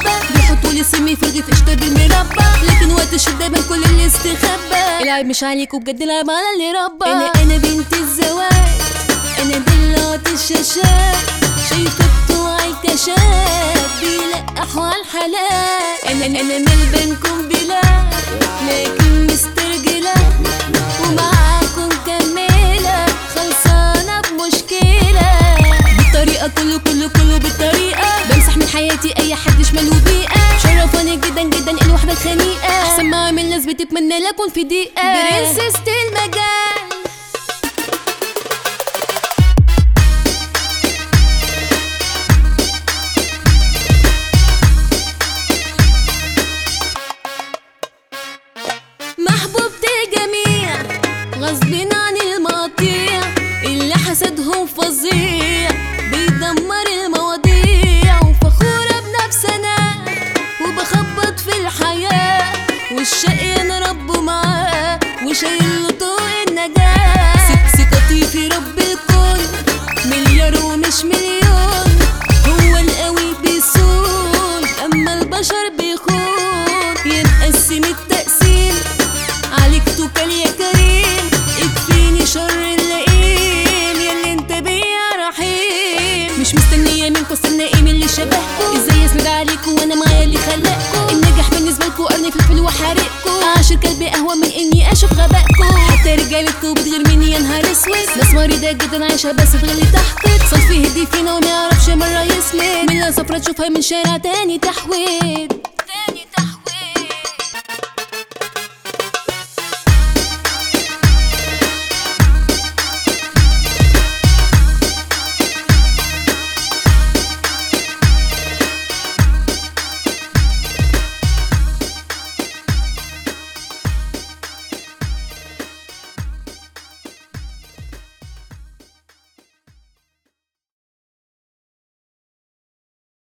محبة، بيحطولي سمي في رغيف قشطة بالمربى، لكن وقت الشدة بين كل اللي استخبى. العيب مش عليك وبجد العيب على اللي ربى. أنا بنت الزواج، أنا دلعت الشاشات، شايفة بتوعي كشات بيلقحوا عالحلال. أنا مال بينكم بلاد لكن مسترجلة، ومعاكم كملة خلصانة بمشكلة. بالطريقة كله بالطريقة، بمسح من حياتي أي حد شمال وبيئة. شرفاني جدا جدا إني واحدة خنيقة، أحسن ما أعمل ناس بتتمنى لكم في دقيقة. برنسست المجال محبوبتي الجميع، غصبين عن المقاطيع اللي حسدهم فظيع بيدمر المواضيع. وفخورة بنفسنا وبخبط في الحياة، والشقي انا ربه معاه وشايل له طوق النجاة. ثقتي في رب الكون مليار ومش مليون، هو القوي بيصون اما البشر بيخون. ينقسم التقسيم عليك توكل يا كريم، اكفيني شر اللئيم ياللي انت بيا رحيم. مش مستنية منكوا استنى من اللي شبهكوا، ازاي اسند عليكوا وانا معايا اللي خلقكوا. النجاح بالنسبة لكوا قرني فلفل وحارقكوا، عاشر كلبي اهوى من اني اشوف غبائكوا. حتى رجالتكوا بتغير مني يا نهار اسود، ناس مريضة جدا عايشة بس تغلي تحقد. صنفي هدي فينا وما يعرفش مرة يسلم، من لا صفرة تشوفها من شارع تاني تحويد.